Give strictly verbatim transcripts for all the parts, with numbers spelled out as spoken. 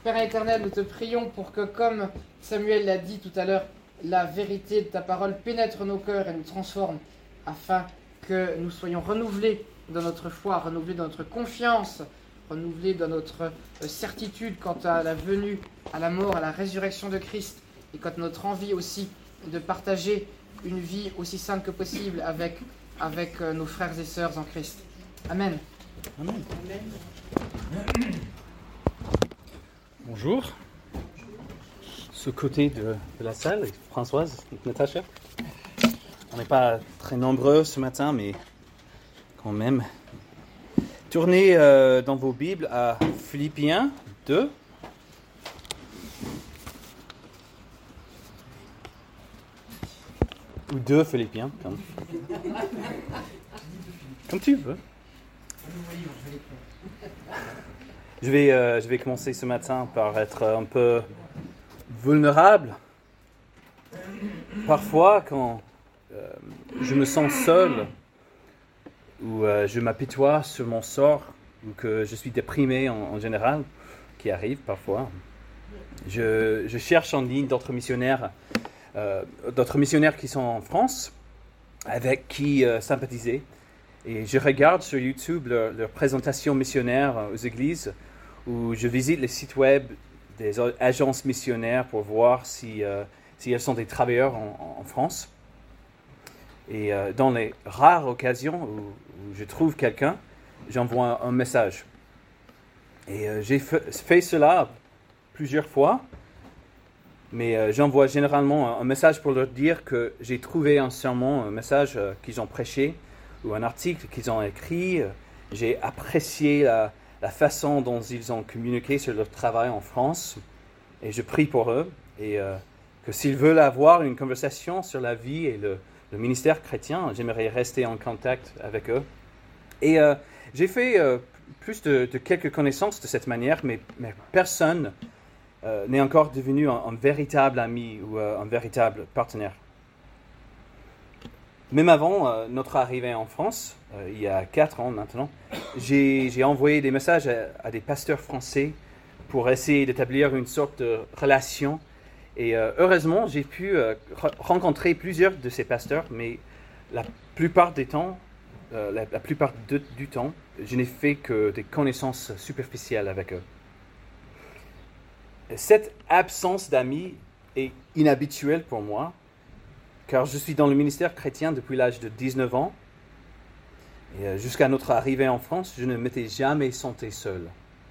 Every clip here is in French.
Père éternel, nous te prions pour que, comme Samuel l'a dit tout à l'heure, la vérité de ta parole pénètre nos cœurs et nous transforme, afin que nous soyons renouvelés dans notre foi, renouvelés dans notre confiance, renouvelés dans notre certitude quant à la venue, à la mort, à la résurrection de Christ, et quant à notre envie aussi de partager une vie aussi sainte que possible avec, avec nos frères et sœurs en Christ. Amen. Amen. Amen. Bonjour. Ce côté de, de la salle, Françoise, Natacha. On n'est pas très nombreux ce matin, mais quand même. Tournez euh, dans vos Bibles à Philippiens deux. Ou deux Philippiens, comme, comme tu veux. Je vais, euh, je vais commencer ce matin par être un peu vulnérable. Parfois, quand euh, je me sens seul, ou euh, je m'apitoie sur mon sort, ou que je suis déprimé en, en général, qui arrive parfois, je, je cherche en ligne d'autres missionnaires, euh, d'autres missionnaires qui sont en France, avec qui euh, sympathiser. Et je regarde sur YouTube leurs leur présentations missionnaires aux églises, où je visite les sites web des agences missionnaires pour voir si, euh, si elles sont des travailleurs en, en France. Et euh, dans les rares occasions où, où je trouve quelqu'un, j'envoie un, un message. Et euh, j'ai fait, fait cela plusieurs fois, mais euh, j'envoie généralement un, un message pour leur dire que j'ai trouvé un sermon, un message euh, qu'ils ont prêché, ou un article qu'ils ont écrit. J'ai apprécié la, la façon dont ils ont communiqué sur leur travail en France, et je prie pour eux, et euh, que s'ils veulent avoir une conversation sur la vie et le, le ministère chrétien, j'aimerais rester en contact avec eux. Et euh, j'ai fait euh, plus de, de quelques connaissances de cette manière, mais, mais personne euh, n'est encore devenu un, un véritable ami ou euh, un véritable partenaire. Même avant euh, notre arrivée en France, euh, il y a quatre ans maintenant, j'ai, j'ai envoyé des messages à, à des pasteurs français pour essayer d'établir une sorte de relation. Et euh, heureusement, j'ai pu euh, re- rencontrer plusieurs de ces pasteurs, mais la plupart des temps, euh, la, la plupart de, du temps, je n'ai fait que des connaissances superficielles avec eux. Cette absence d'amis est inhabituelle pour moi, car je suis dans le ministère chrétien depuis l'âge de dix-neuf ans, et jusqu'à notre arrivée en France, je ne m'étais jamais senti seul.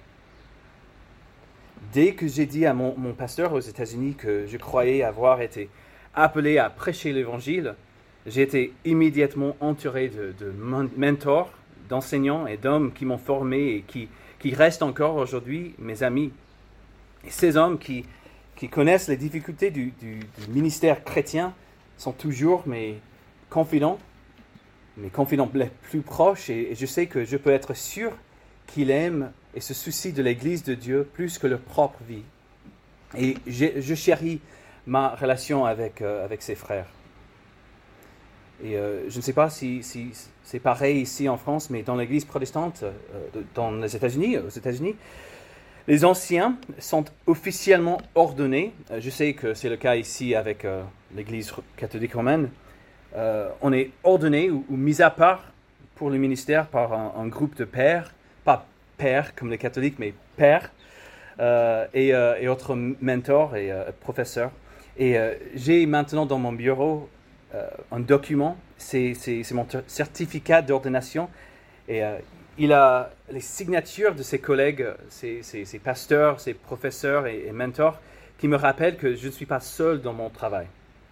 Dès que j'ai dit à mon, mon pasteur aux États-Unis que je croyais avoir été appelé à prêcher l'Évangile, j'ai été immédiatement entouré de, de mentors, d'enseignants et d'hommes qui m'ont formé et qui, qui restent encore aujourd'hui mes amis. Et ces hommes qui, qui connaissent les difficultés du, du, du ministère chrétien sont toujours mes confidents, mes confidents les plus proches, et, et je sais que je peux être sûr qu'ils aiment et se soucient de l'Église de Dieu plus que leur propre vie. Et je, je chéris ma relation avec, euh, avec ces frères. Et euh, je ne sais pas si, si c'est pareil ici en France, mais dans l'Église protestante, euh, dans les États-Unis, aux États-Unis, les anciens sont officiellement ordonnés. Je sais que c'est le cas ici avec euh, l'Église catholique romaine. Euh, on est ordonné ou, ou mis à part pour le ministère par un, un groupe de pères, pas pères comme les catholiques, mais pères, euh, et, euh, et autres mentors et euh, professeurs. Et euh, j'ai maintenant dans mon bureau euh, un document, c'est, c'est, c'est mon certificat d'ordination, et euh, il a les signatures de ses collègues, ses, ses, ses pasteurs, ses professeurs et, et mentors, qui me rappellent que je ne suis pas seul dans mon travail.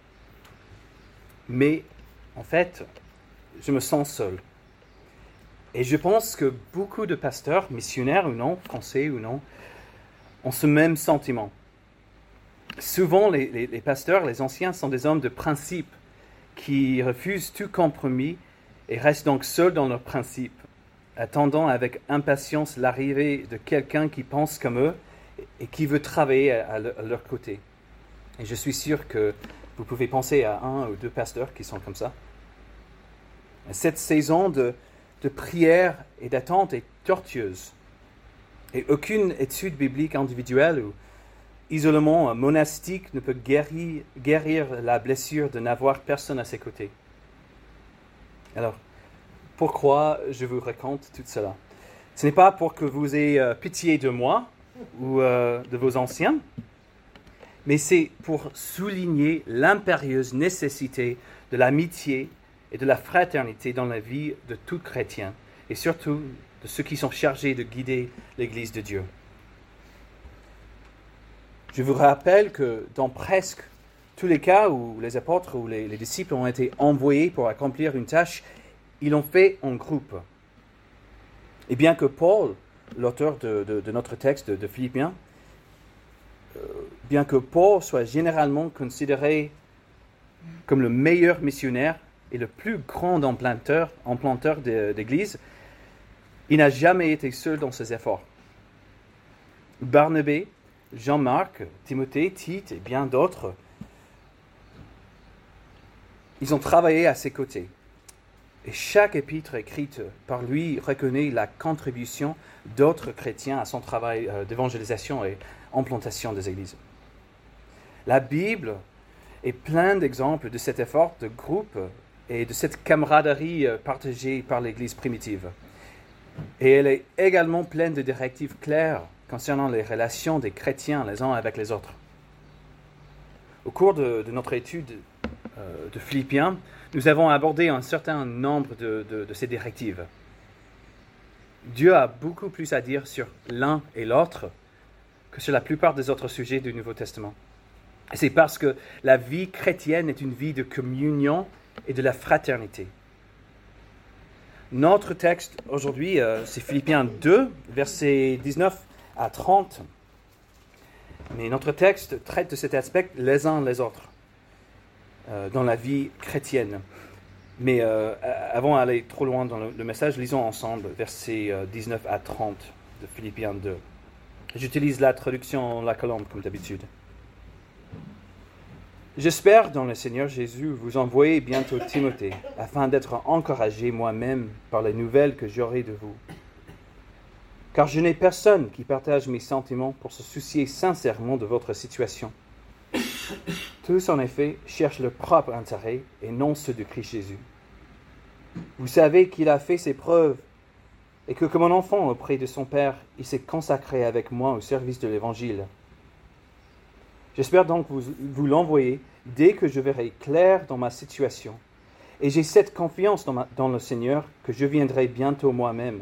Mais, en fait, je me sens seul. Et je pense que beaucoup de pasteurs, missionnaires ou non, français ou non, ont ce même sentiment. Souvent, les, les, les pasteurs, les anciens, sont des hommes de principe qui refusent tout compromis et restent donc seuls dans leurs principes, attendant avec impatience l'arrivée de quelqu'un qui pense comme eux et qui veut travailler à leur côté. Et je suis sûr que vous pouvez penser à un ou deux pasteurs qui sont comme ça. Cette saison de, de prière et d'attente est tortueuse. Et aucune étude biblique individuelle ou isolement monastique ne peut guérir, guérir la blessure de n'avoir personne à ses côtés. Alors, pourquoi je vous raconte tout cela? Ce n'est pas pour que vous ayez euh, pitié de moi ou euh, de vos anciens, mais c'est pour souligner l'impérieuse nécessité de l'amitié et de la fraternité dans la vie de tout chrétien, et surtout de ceux qui sont chargés de guider l'Église de Dieu. Je vous rappelle que dans presque tous les cas où les apôtres ou les, les disciples ont été envoyés pour accomplir une tâche, ils l'ont fait en groupe. Et bien que Paul, l'auteur de, de, de notre texte de, de Philippiens, euh, bien que Paul soit généralement considéré comme le meilleur missionnaire et le plus grand implanteur, implanteur d'église, il n'a jamais été seul dans ses efforts. Barnabé, Jean-Marc, Timothée, Tite et bien d'autres, ils ont travaillé à ses côtés. Et chaque épître écrite par lui reconnaît la contribution d'autres chrétiens à son travail d'évangélisation et implantation des églises. La Bible est pleine d'exemples de cet effort de groupe et de cette camaraderie partagée par l'Église primitive. Et elle est également pleine de directives claires concernant les relations des chrétiens les uns avec les autres. Au cours de, de notre étude euh, de Philippiens, nous avons abordé un certain nombre de, de, de ces directives. Dieu a beaucoup plus à dire sur l'un et l'autre que sur la plupart des autres sujets du Nouveau Testament. Et c'est parce que la vie chrétienne est une vie de communion et de la fraternité. Notre texte aujourd'hui, euh, c'est Philippiens deux, versets dix-neuf à trente. Mais notre texte traite de cet aspect les uns les autres euh, dans la vie chrétienne. Mais euh, avant d'aller trop loin dans le, le message, lisons ensemble versets euh, dix-neuf à trente de Philippiens deux. J'utilise la traduction La Colombe comme d'habitude. J'espère dans le Seigneur Jésus vous envoyer bientôt Timothée, afin d'être encouragé moi-même par les nouvelles que j'aurai de vous. Car je n'ai personne qui partage mes sentiments pour se soucier sincèrement de votre situation. Tous, en effet, cherchent leur propre intérêt et non ceux de Christ Jésus. Vous savez qu'il a fait ses preuves et que, comme un enfant auprès de son Père, il s'est consacré avec moi au service de l'Évangile. J'espère donc vous, vous l'envoyer dès que je verrai clair dans ma situation. Et j'ai cette confiance dans, ma, dans le Seigneur que je viendrai bientôt moi-même.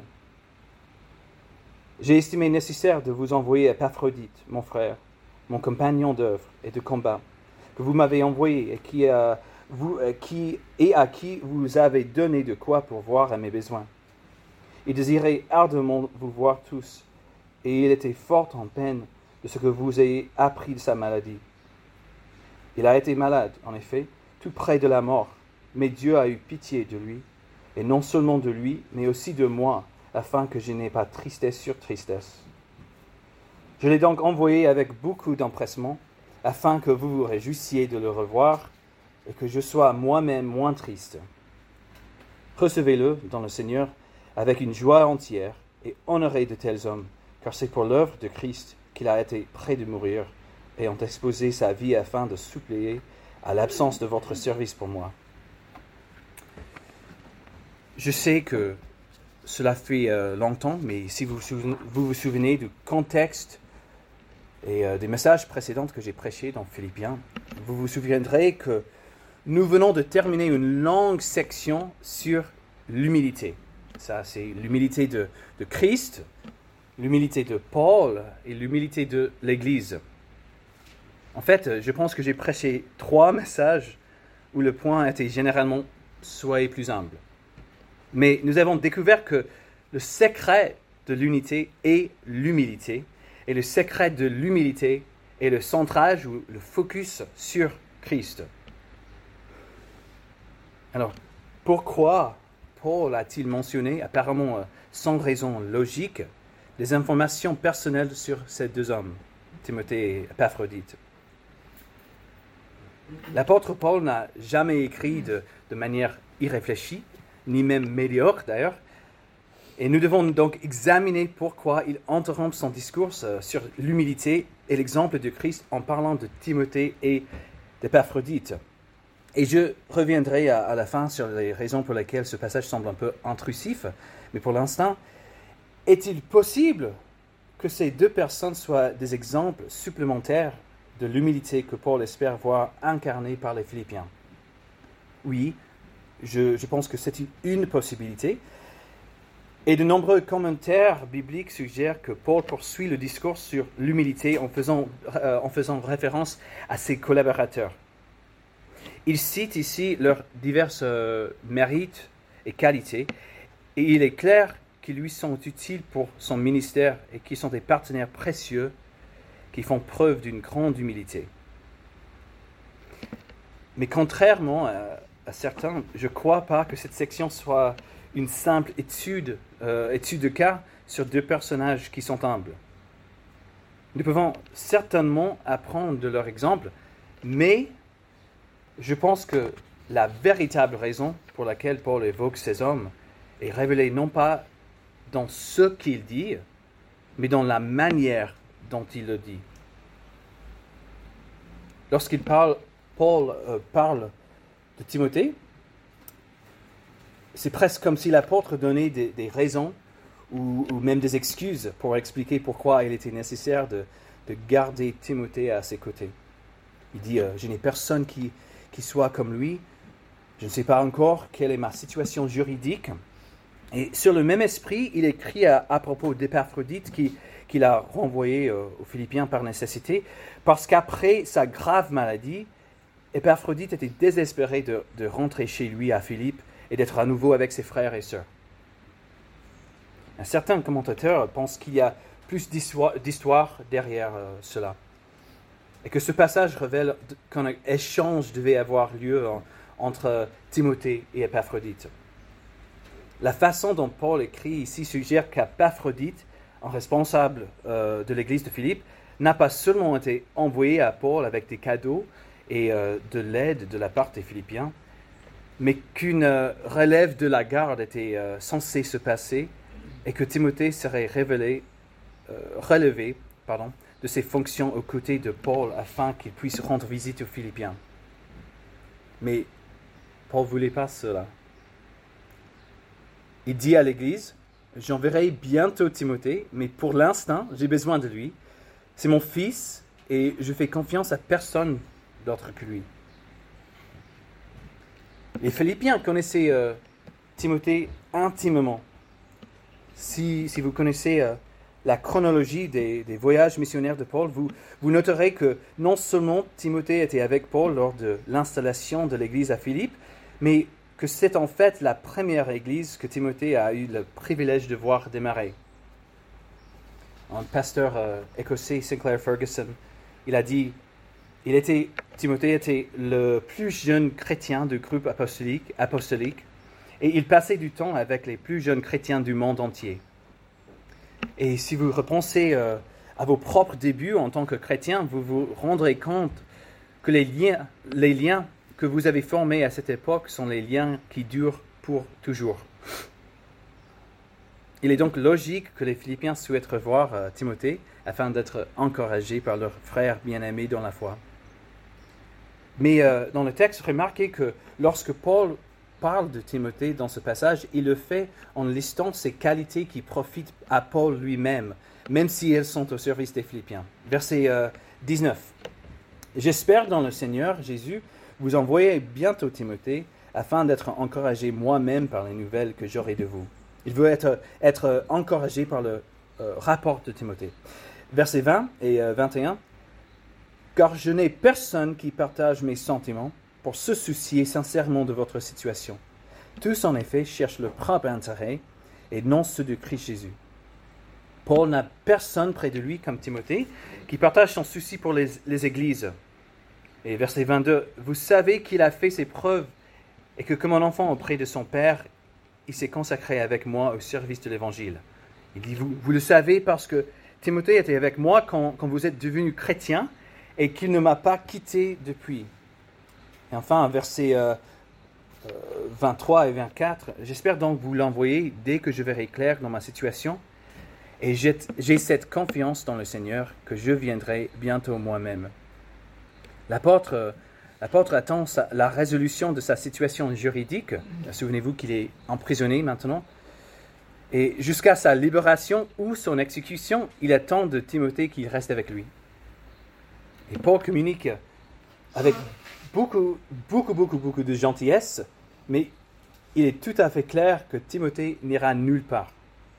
J'ai estimé nécessaire de vous envoyer Épaphrodite, mon frère, mon compagnon d'œuvre et de combat, que vous m'avez envoyé et qui, euh, vous, euh, qui, et à qui vous avez donné de quoi pourvoir à mes besoins. Il désirait ardemment vous voir tous, et il était fort en peine de ce que vous ayez appris de sa maladie. Il a été malade, en effet, tout près de la mort, mais Dieu a eu pitié de lui, et non seulement de lui, mais aussi de moi, afin que je n'aie pas tristesse sur tristesse. Je l'ai donc envoyé avec beaucoup d'empressement, afin que vous vous réjouissiez de le revoir, et que je sois moi-même moins triste. Recevez-le dans le Seigneur avec une joie entière, et honorez de tels hommes, car c'est pour l'œuvre de Christ qu'il a été près de mourir, et ont exposé sa vie afin de suppléer à l'absence de votre service pour moi. Je sais que cela fait euh, longtemps, mais si vous, vous vous souvenez du contexte et euh, des messages précédents que j'ai prêchés dans Philippiens, vous vous souviendrez que nous venons de terminer une longue section sur l'humilité. Ça, c'est l'humilité de, de Christ, l'humilité de Paul et l'humilité de l'Église. En fait, je pense que j'ai prêché trois messages où le point était généralement « soyez plus humble ». Mais nous avons découvert que le secret de l'unité est l'humilité, et le secret de l'humilité est le centrage ou le focus sur Christ. Alors, pourquoi Paul a-t-il mentionné, apparemment sans raison logique, des informations personnelles sur ces deux hommes, Timothée et Épaphrodite? L'apôtre Paul n'a jamais écrit de, de manière irréfléchie, ni même médiocre d'ailleurs, Et nous devons donc examiner pourquoi il interrompt son discours sur l'humilité et l'exemple de Christ en parlant de Timothée et d'Épaphrodite. Et je reviendrai à, à la fin sur les raisons pour lesquelles ce passage semble un peu intrusif, mais pour l'instant, est-il possible que ces deux personnes soient des exemples supplémentaires de l'humilité que Paul espère voir incarnée par les Philippiens? Oui, je, je pense que c'est une, une possibilité. Et de nombreux commentaires bibliques suggèrent que Paul poursuit le discours sur l'humilité en faisant, euh, en faisant référence à ses collaborateurs. Il cite ici leurs divers euh, mérites et qualités, et il est clair qu'ils lui sont utiles pour son ministère et qu'ils sont des partenaires précieux qui font preuve d'une grande humilité. Mais contrairement à, à certains, je ne crois pas que cette section soit une simple étude, euh, étude de cas sur deux personnages qui sont humbles. Nous pouvons certainement apprendre de leur exemple, mais je pense que la véritable raison pour laquelle Paul évoque ces hommes est révélée non pas dans ce qu'il dit, mais dans la manière dont il le dit. Lorsqu'il parle, Paul euh, parle de Timothée, c'est presque comme si l'apôtre donnait des, des raisons ou, ou même des excuses pour expliquer pourquoi il était nécessaire de, de garder Timothée à ses côtés. Il dit euh, « Je n'ai personne qui, qui soit comme lui. Je ne sais pas encore quelle est ma situation juridique. » Et sur le même esprit, il écrit à, à propos d'Épaphrodite qui, qu'il a renvoyé euh, aux Philippiens par nécessité, parce qu'après sa grave maladie, Épaphrodite était désespéré de, de rentrer chez lui à Philippe et d'être à nouveau avec ses frères et sœurs. Un certain commentateur pense qu'il y a plus d'histoire, d'histoire derrière euh, cela, et que ce passage révèle qu'un échange devait avoir lieu en, entre Timothée et Épaphrodite. La façon dont Paul écrit ici suggère qu'Épaphrodite, un responsable euh, de l'église de Philippe, n'a pas seulement été envoyé à Paul avec des cadeaux et euh, de l'aide de la part des Philippiens, mais qu'une euh, relève de la garde était euh, censée se passer et que Timothée serait révélé, euh, relevé pardon, de ses fonctions aux côtés de Paul afin qu'il puisse rendre visite aux Philippiens. Mais Paul ne voulait pas cela. Il dit à l'Église, « J'enverrai bientôt Timothée, mais pour l'instant, j'ai besoin de lui. C'est mon fils et je fais confiance à personne d'autre que lui. » Les Philippiens connaissaient euh, Timothée intimement. Si, si vous connaissez euh, la chronologie des, des voyages missionnaires de Paul, vous, vous noterez que non seulement Timothée était avec Paul lors de l'installation de l'église à Philippe, mais que c'est en fait la première église que Timothée a eu le privilège de voir démarrer. Un pasteur euh, écossais, Sinclair Ferguson, il a dit, il était, Timothée était le plus jeune chrétien du groupe apostolique, apostolique et il passait du temps avec les plus jeunes chrétiens du monde entier. Et si vous repensez euh, à vos propres débuts en tant que chrétien, vous vous rendrez compte que les liens, les liens que vous avez formés à cette époque sont les liens qui durent pour toujours. Il est donc logique que les Philippiens souhaitent revoir euh, Timothée afin d'être encouragés par leur frère bien-aimé dans la foi. Mais euh, dans le texte, remarquez que lorsque Paul parle de Timothée dans ce passage, il le fait en listant ses qualités qui profitent à Paul lui-même, même si elles sont au service des Philippiens. Verset euh, dix-neuf. « J'espère dans le Seigneur Jésus vous envoyer bientôt Timothée, afin d'être encouragé moi-même par les nouvelles que j'aurai de vous. » Il veut être, être encouragé par le euh, rapport de Timothée. Versets vingt et euh, vingt et un. « Car je n'ai personne qui partage mes sentiments pour se soucier sincèrement de votre situation. Tous, en effet, cherchent leur propre intérêt et non ceux de Christ Jésus. » Paul n'a personne près de lui, comme Timothée, qui partage son souci pour les, les églises. Et verset vingt-deux, « Vous savez qu'il a fait ses preuves et que comme un enfant auprès de son Père, il s'est consacré avec moi au service de l'Évangile. » Il dit, vous, vous le savez parce que Timothée était avec moi quand, quand vous êtes devenu chrétien et qu'il ne m'a pas quitté depuis. Et enfin, verset euh, vingt-trois et vingt-quatre. J'espère donc vous l'envoyer dès que je verrai clair dans ma situation. Et j'ai, j'ai cette confiance dans le Seigneur que je viendrai bientôt moi-même. L'apôtre, l'apôtre attend sa, la résolution de sa situation juridique. Souvenez-vous qu'il est emprisonné maintenant. Et jusqu'à sa libération ou son exécution, il attend de Timothée qu'il reste avec lui. Et Paul communique avec beaucoup, beaucoup, beaucoup, beaucoup de gentillesse, mais il est tout à fait clair que Timothée n'ira nulle part.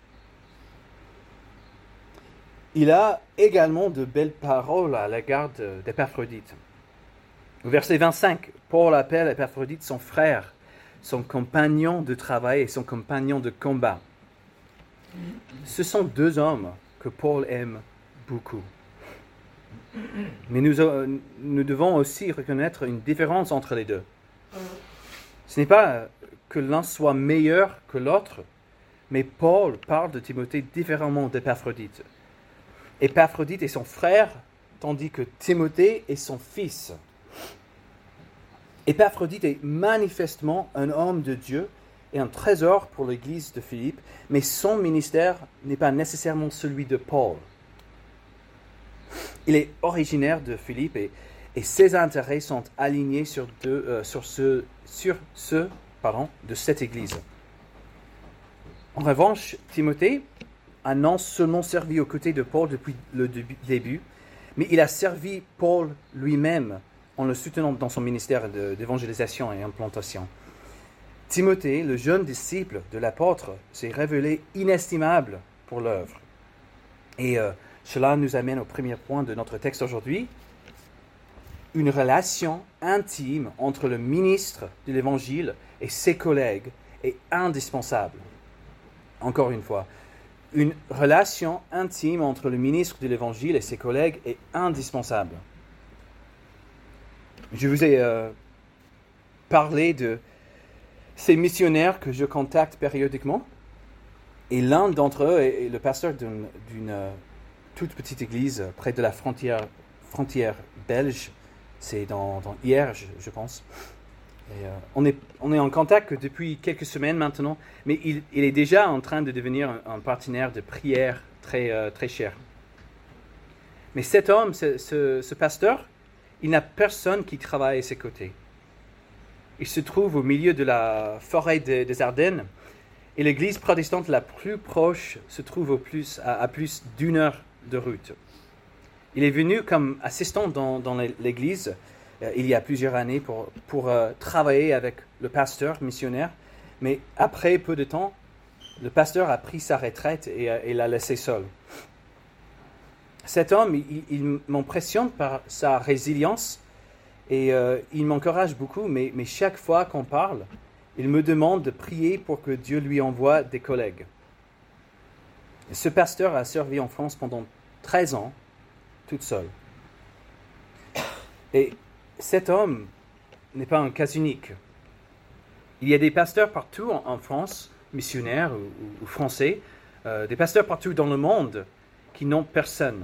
Il a également de belles paroles à l'égard d'Épaphrodite. Au verset vingt-cinq, Paul appelle Épaphrodite son frère, son compagnon de travail et son compagnon de combat. Ce sont deux hommes que Paul aime beaucoup. Mais nous, nous devons aussi reconnaître une différence entre les deux. Ce n'est pas que l'un soit meilleur que l'autre, mais Paul parle de Timothée différemment d'Épaphrodite. Épaphrodite est son frère, tandis que Timothée est son fils. Épaphrodite est manifestement un homme de Dieu et un trésor pour l'église de Philippe, mais son ministère n'est pas nécessairement celui de Paul. Il est originaire de Philippe et, et ses intérêts sont alignés sur, deux, euh, sur ceux sur ce, pardon, de cette église. En revanche, Timothée a non seulement servi aux côtés de Paul depuis le début, mais il a servi Paul lui-même en le soutenant dans son ministère de, d'évangélisation et implantation. Timothée, le jeune disciple de l'apôtre, s'est révélé inestimable pour l'œuvre. Et euh, cela nous amène au premier point de notre texte aujourd'hui. Une relation intime entre le ministre de l'Évangile et ses collègues est indispensable. Encore une fois, une relation intime entre le ministre de l'Évangile et ses collègues est indispensable. Je vous ai euh, parlé de ces missionnaires que je contacte périodiquement, et l'un d'entre eux est le pasteur d'une, d'une euh, toute petite église près de la frontière, frontière belge. C'est dans, dans Hierges, je pense. Et, euh, on, est, on est en contact depuis quelques semaines maintenant, mais il, il est déjà en train de devenir un, un partenaire de prière très, euh, très cher. Mais cet homme, ce, ce, ce pasteur, il n'a personne qui travaille à ses côtés. Il se trouve au milieu de la forêt de, des Ardennes, et l'église protestante la plus proche se trouve au plus, à, à plus d'une heure de route. Il est venu comme assistant dans, dans l'église euh, il y a plusieurs années pour, pour euh, travailler avec le pasteur missionnaire, mais après peu de temps, le pasteur a pris sa retraite et, et l'a laissé seul. Cet homme, il, il m'impressionne par sa résilience et euh, il m'encourage beaucoup, mais, mais chaque fois qu'on parle, il me demande de prier pour que Dieu lui envoie des collègues. Ce pasteur a servi en France pendant treize ans, toute seule. Et cet homme n'est pas un cas unique. Il y a des pasteurs partout en, en France, missionnaires ou, ou, ou français, euh, des pasteurs partout dans le monde qui n'ont personne.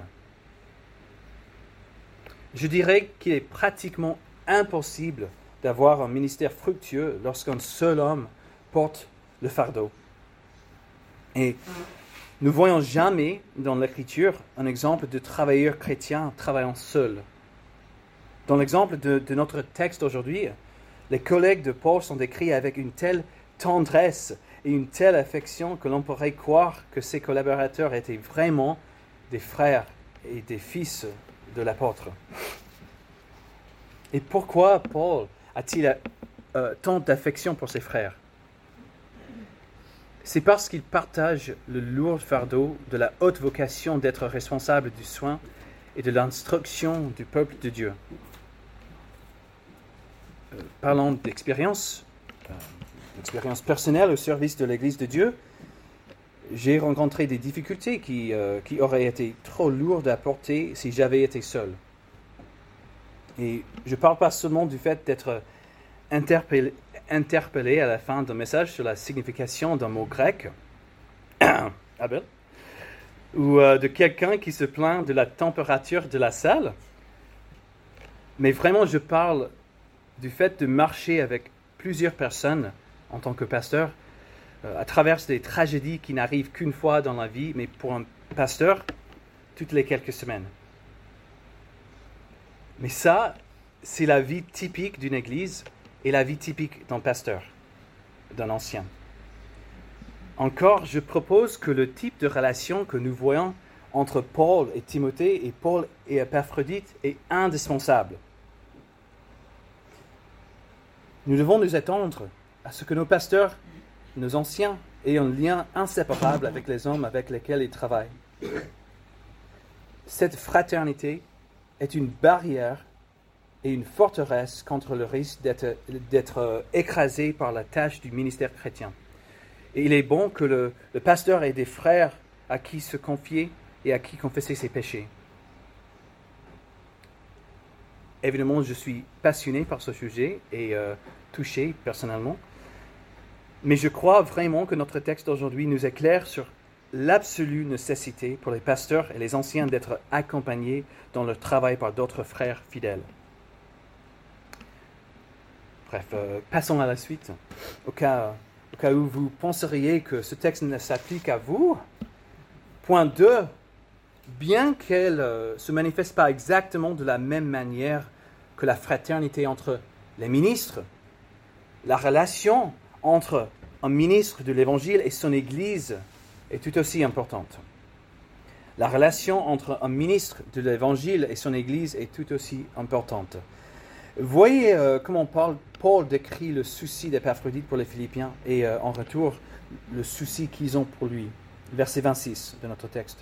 Je dirais qu'il est pratiquement impossible d'avoir un ministère fructueux lorsqu'un seul homme porte le fardeau. Et nous ne voyons jamais dans l'Écriture un exemple de travailleur chrétien travaillant seul. Dans l'exemple de, de notre texte aujourd'hui, les collègues de Paul sont décrits avec une telle tendresse et une telle affection que l'on pourrait croire que ses collaborateurs étaient vraiment des frères et des fils de l'apôtre. Et pourquoi Paul a-t-il euh, tant d'affection pour ses frères? C'est parce qu'il partage le lourd fardeau de la haute vocation d'être responsable du soin et de l'instruction du peuple de Dieu. Euh, parlant d'expérience, euh, d'expérience personnelle au service de l'Église de Dieu, j'ai rencontré des difficultés qui, euh, qui auraient été trop lourdes à porter si j'avais été seul. Et je ne parle pas seulement du fait d'être interpellé, interpellé à la fin d'un message sur la signification d'un mot grec, Abel, ou euh, de quelqu'un qui se plaint de la température de la salle, mais vraiment je parle du fait de marcher avec plusieurs personnes, en tant que pasteur, euh, à travers des tragédies qui n'arrivent qu'une fois dans la vie, mais pour un pasteur, toutes les quelques semaines. Mais ça, c'est la vie typique d'une église et la vie typique d'un pasteur, d'un ancien. Encore, je propose que le type de relation que nous voyons entre Paul et Timothée et Paul et Épaphrodite est indispensable. Nous devons nous attendre à ce que nos pasteurs, nos anciens, aient un lien inséparable avec les hommes avec lesquels ils travaillent. Cette fraternité est une barrière et une forteresse contre le risque d'être, d'être écrasé par la tâche du ministère chrétien. Et il est bon que le, le pasteur ait des frères à qui se confier et à qui confesser ses péchés. Évidemment, je suis passionné par ce sujet et euh, touché personnellement, mais je crois vraiment que notre texte d'aujourd'hui nous éclaire sur l'absolue nécessité pour les pasteurs et les anciens d'être accompagnés dans leur travail par d'autres frères fidèles. Bref, euh, passons à la suite. Au cas, au cas où vous penseriez que ce texte ne s'applique à vous, point deux, bien qu'elle ne euh, se manifeste pas exactement de la même manière que la fraternité entre les ministres, la relation entre un ministre de l'Évangile et son Église est tout aussi importante. La relation entre un ministre de l'Évangile et son Église est tout aussi importante. Voyez euh, comment Paul, Paul décrit le souci d'Épaphrodite pour les Philippiens et euh, en retour le souci qu'ils ont pour lui. Verset vingt-six de notre texte.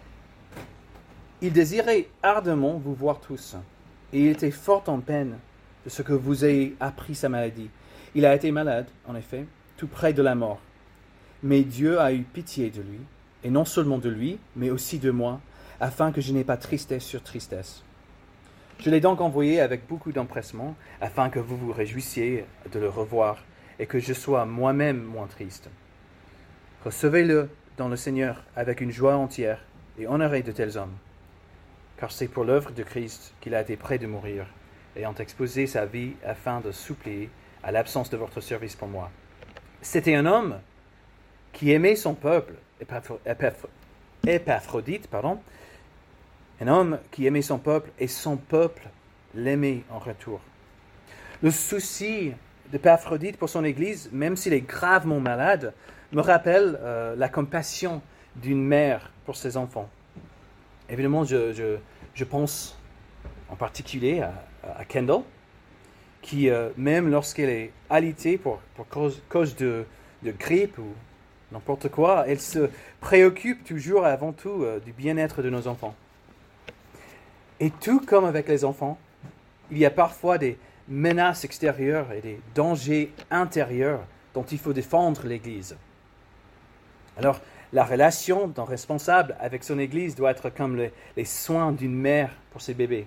« Il désirait ardemment vous voir tous, et il était fort en peine de ce que vous ayez appris sa maladie. Il a été malade, en effet, tout près de la mort. Mais Dieu a eu pitié de lui, et non seulement de lui, mais aussi de moi, afin que je n'ai pas tristesse sur tristesse. Je l'ai donc envoyé avec beaucoup d'empressement, afin que vous vous réjouissiez de le revoir, et que je sois moi-même moins triste. Recevez-le dans le Seigneur avec une joie entière, et honorez de tels hommes. Car c'est pour l'œuvre de Christ qu'il a été prêt de mourir, ayant exposé sa vie afin de suppléer à l'absence de votre service pour moi. C'était un homme qui aimait son peuple, Épaphrodite, pardon, un homme qui aimait son peuple et son peuple l'aimait en retour. Le souci d'Épaphrodite pour son Église, même s'il est gravement malade, me rappelle euh, la compassion d'une mère pour ses enfants. Évidemment, je, je, je pense en particulier à, à Kendall, qui, euh, même lorsqu'elle est alitée pour, pour cause, cause de, de grippe ou n'importe quoi, elle se préoccupe toujours avant tout euh, du bien-être de nos enfants. Et tout comme avec les enfants, il y a parfois des menaces extérieures et des dangers intérieurs dont il faut défendre l'Église. Alors, la relation d'un responsable avec son Église doit être comme les, les soins d'une mère pour ses bébés.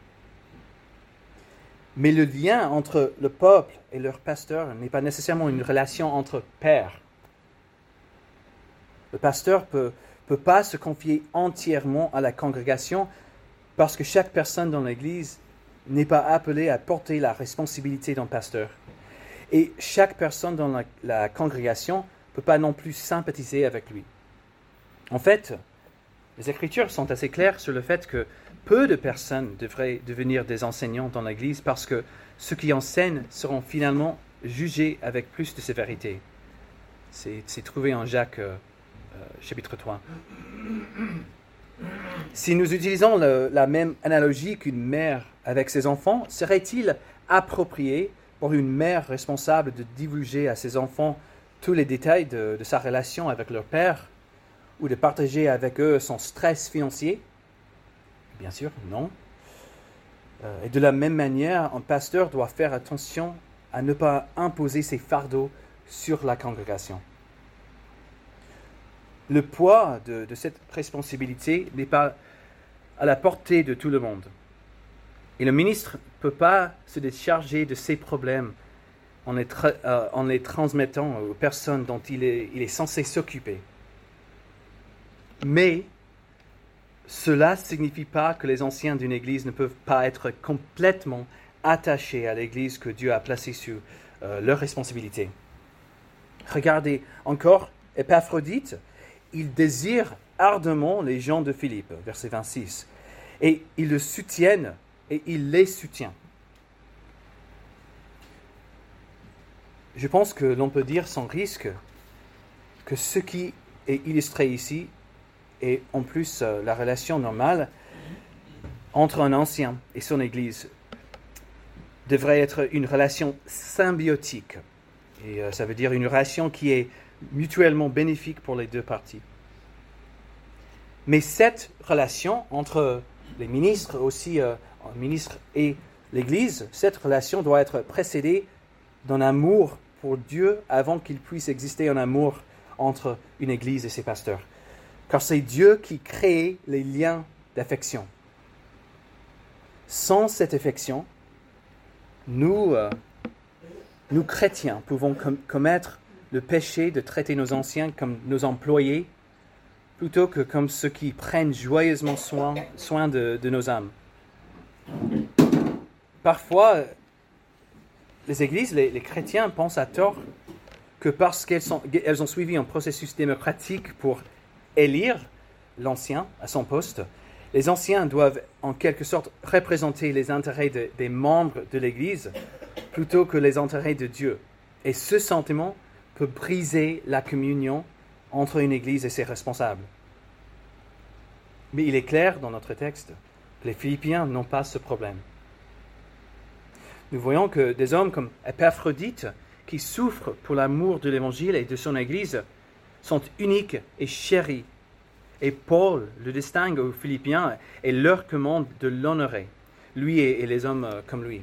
Mais le lien entre le peuple et leur pasteur n'est pas nécessairement une relation entre pairs. Le pasteur ne peut, peut pas se confier entièrement à la congrégation parce que chaque personne dans l'Église n'est pas appelée à porter la responsabilité d'un pasteur. Et chaque personne dans la, la congrégation ne peut pas non plus sympathiser avec lui. En fait, les Écritures sont assez claires sur le fait que peu de personnes devraient devenir des enseignants dans l'Église parce que ceux qui enseignent seront finalement jugés avec plus de sévérité. C'est, c'est trouvé en Jacques euh, euh, chapitre trois. Si nous utilisons le, la même analogie qu'une mère avec ses enfants, serait-il approprié pour une mère responsable de divulguer à ses enfants tous les détails de, de sa relation avec leur père ou de partager avec eux son stress financier? Bien sûr, non. Euh, et de la même manière, un pasteur doit faire attention à ne pas imposer ses fardeaux sur la congrégation. Le poids de, de cette responsabilité n'est pas à la portée de tout le monde. Et le ministre ne peut pas se décharger de ses problèmes en les, tra- euh, en les transmettant aux personnes dont il est, il est censé s'occuper. Mais cela ne signifie pas que les anciens d'une Église ne peuvent pas être complètement attachés à l'Église que Dieu a placée sous euh, leurs responsabilités. Regardez encore, Épaphrodite, il désire ardemment les gens de Philippe, verset vingt-six, et ils le soutiennent et il les soutient. Je pense que l'on peut dire sans risque que ce qui est illustré ici est en plus euh, la relation normale entre un ancien et son Église devrait être une relation symbiotique. Et euh, ça veut dire une relation qui est mutuellement bénéfique pour les deux parties. Mais cette relation entre les ministres, aussi euh, un ministre et l'Église, cette relation doit être précédée d'un amour pour Dieu avant qu'il puisse exister un amour entre une Église et ses pasteurs. Car c'est Dieu qui crée les liens d'affection. Sans cette affection, nous, euh, nous chrétiens, pouvons com- commettre le péché de traiter nos anciens comme nos employés plutôt que comme ceux qui prennent joyeusement soin, soin de, de nos âmes. Parfois, les églises, les, les chrétiens pensent à tort que parce qu'elles sont, elles ont suivi un processus démocratique pour élire l'ancien à son poste, les anciens doivent en quelque sorte représenter les intérêts de, des membres de l'Église plutôt que les intérêts de Dieu. Et ce sentiment peut briser la communion entre une Église et ses responsables. Mais il est clair dans notre texte que les Philippiens n'ont pas ce problème. Nous voyons que des hommes comme Épaphrodite, qui souffrent pour l'amour de l'Évangile et de son Église, sont uniques et chéris. Et Paul le distingue aux Philippiens et leur commande de l'honorer, lui et, et les hommes euh, comme lui.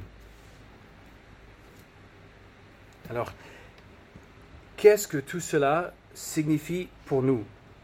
Alors, qu'est-ce que tout cela signifie pour nous?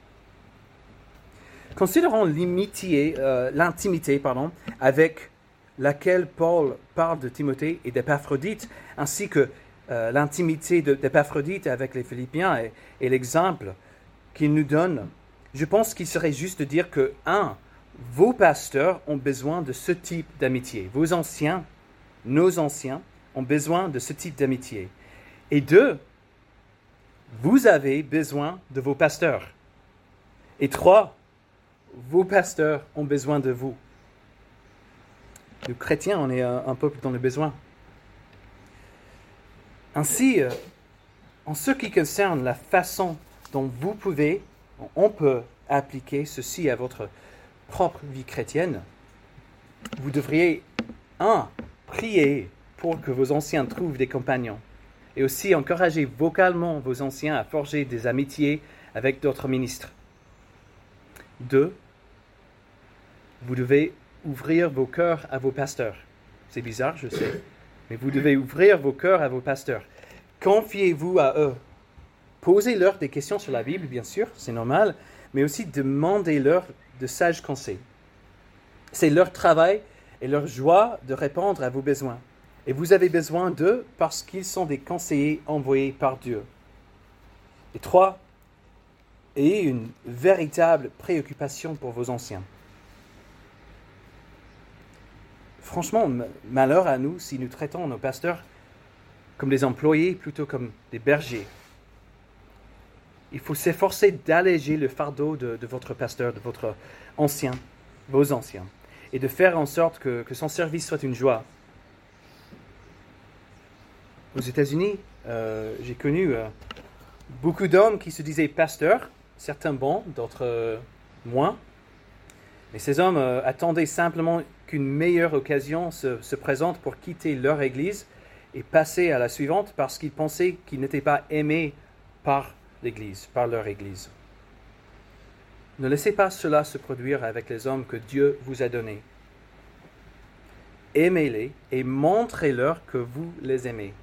Considérons l'amitié, euh, l'intimité pardon, avec laquelle Paul parle de Timothée et d'Épaphrodite, ainsi que euh, l'intimité de, d'Épaphrodite avec les Philippiens et, et l'exemple qu'il nous donne. Je pense qu'il serait juste de dire que, un, vos pasteurs ont besoin de ce type d'amitié. Vos anciens, nos anciens, ont besoin de ce type d'amitié. Et deux, vous avez besoin de vos pasteurs. Et trois, vos pasteurs ont besoin de vous. Nous, chrétiens, on est un, un peuple dans le besoin. Ainsi, euh, en ce qui concerne la façon dont vous pouvez, on peut appliquer ceci à votre propre vie chrétienne, vous devriez, un, prier pour que vos anciens trouvent des compagnons, et aussi encourager vocalement vos anciens à forger des amitiés avec d'autres ministres. Deux, vous devez ouvrir vos cœurs à vos pasteurs. C'est bizarre, je sais, mais vous devez ouvrir vos cœurs à vos pasteurs. Confiez-vous à eux. Posez-leur des questions sur la Bible, bien sûr, c'est normal, mais aussi demandez-leur de sages conseils. C'est leur travail et leur joie de répondre à vos besoins. Et vous avez besoin d'eux parce qu'ils sont des conseillers envoyés par Dieu. Et trois, ayez une véritable préoccupation pour vos anciens. Franchement, malheur à nous si nous traitons nos pasteurs comme des employés plutôt comme des bergers. Il faut s'efforcer d'alléger le fardeau de, de votre pasteur, de votre ancien, vos anciens, et de faire en sorte que, que son service soit une joie. Aux États-Unis, euh, j'ai connu euh, beaucoup d'hommes qui se disaient pasteurs, certains bons, d'autres euh, moins. Mais ces hommes euh, attendaient simplement qu'une meilleure occasion se, se présente pour quitter leur église et passer à la suivante parce qu'ils pensaient qu'ils n'étaient pas aimés par l'Église, par leur Église. Ne laissez pas cela se produire avec les hommes que Dieu vous a donnés. Aimez-les et montrez-leur que vous les aimez.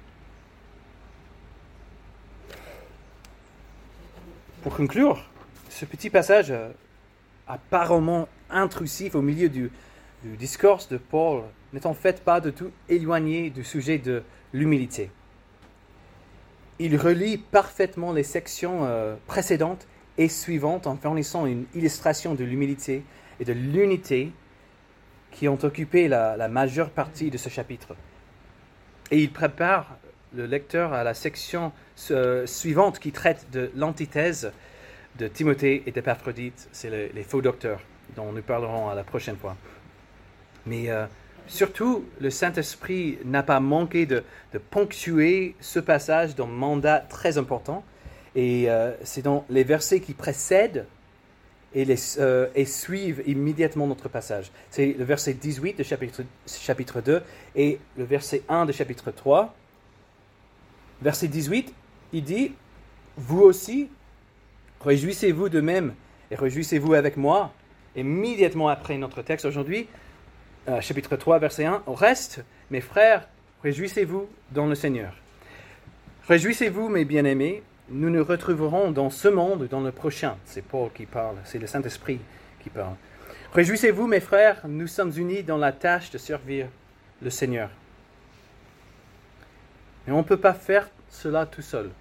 Pour conclure, ce petit passage euh, apparemment intrusif au milieu du, du discours de Paul n'est en fait pas de tout éloigné du sujet de l'humilité. Il relie parfaitement les sections euh, précédentes et suivantes en fournissant une illustration de l'humilité et de l'unité qui ont occupé la, la majeure partie de ce chapitre. Et il prépare le lecteur à la section euh, suivante qui traite de l'antithèse de Timothée et d'Épaphrodite. C'est les, les faux docteurs dont nous parlerons à la prochaine fois. Mais euh, surtout, le Saint-Esprit n'a pas manqué de, de ponctuer ce passage d'un mandat très important. Et euh, c'est dans les versets qui précèdent et, les, euh, et suivent immédiatement notre passage. C'est le verset dix-huit de chapitre, chapitre deux et le verset un de chapitre trois. Verset dix-huit, il dit « Vous aussi, réjouissez-vous de même et réjouissez-vous avec moi. » Immédiatement après notre texte aujourd'hui, euh, chapitre trois, verset un, « Au reste, mes frères, réjouissez-vous dans le Seigneur. Réjouissez-vous, mes bien-aimés, nous nous retrouverons dans ce monde, dans le prochain. » C'est Paul qui parle, c'est le Saint-Esprit qui parle. « Réjouissez-vous, mes frères, nous sommes unis dans la tâche de servir le Seigneur. » Mais on ne peut pas faire cela tout seul.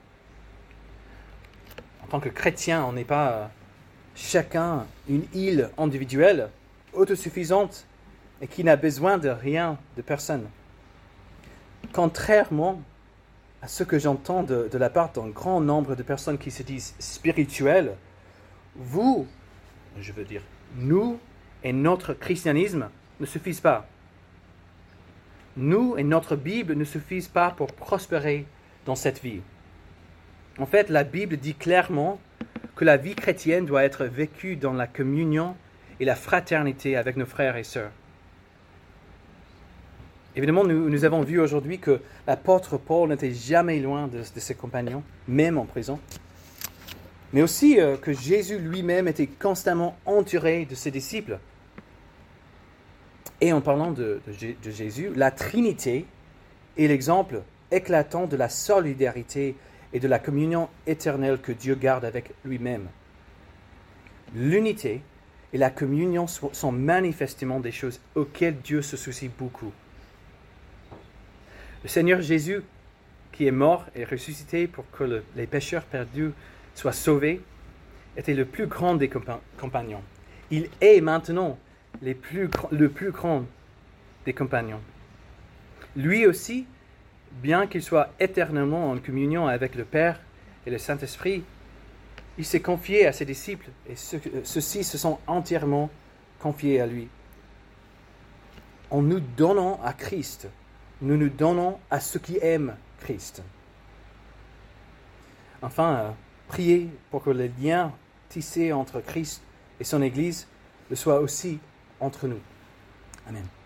En tant que chrétien, on n'est pas euh, chacun une île individuelle, autosuffisante, et qui n'a besoin de rien, de personne. Contrairement à ce que j'entends de, de la part d'un grand nombre de personnes qui se disent spirituelles, vous, je veux dire, nous et notre christianisme ne suffisent pas. Nous et notre Bible ne suffisent pas pour prospérer dans cette vie. En fait, la Bible dit clairement que la vie chrétienne doit être vécue dans la communion et la fraternité avec nos frères et sœurs. Évidemment, nous, nous avons vu aujourd'hui que l'apôtre Paul n'était jamais loin de, de ses compagnons, même en prison. Mais aussi euh, que Jésus lui-même était constamment entouré de ses disciples. Et en parlant de, de, de Jésus, la Trinité est l'exemple éclatant de la solidarité et de la communion éternelle que Dieu garde avec lui-même. L'unité et la communion sont manifestement des choses auxquelles Dieu se soucie beaucoup. Le Seigneur Jésus, qui est mort et ressuscité pour que le, les pécheurs perdus soient sauvés, était le plus grand des compa- compagnons. Il est maintenant les plus, le plus grand des compagnons. Lui aussi, bien qu'il soit éternellement en communion avec le Père et le Saint-Esprit, il s'est confié à ses disciples et ceux, ceux-ci se sont entièrement confiés à lui. En nous donnant à Christ, nous nous donnons à ceux qui aiment Christ. Enfin, euh, priez pour que les liens tissés entre Christ et son Église le soient aussi entre nous. Amen.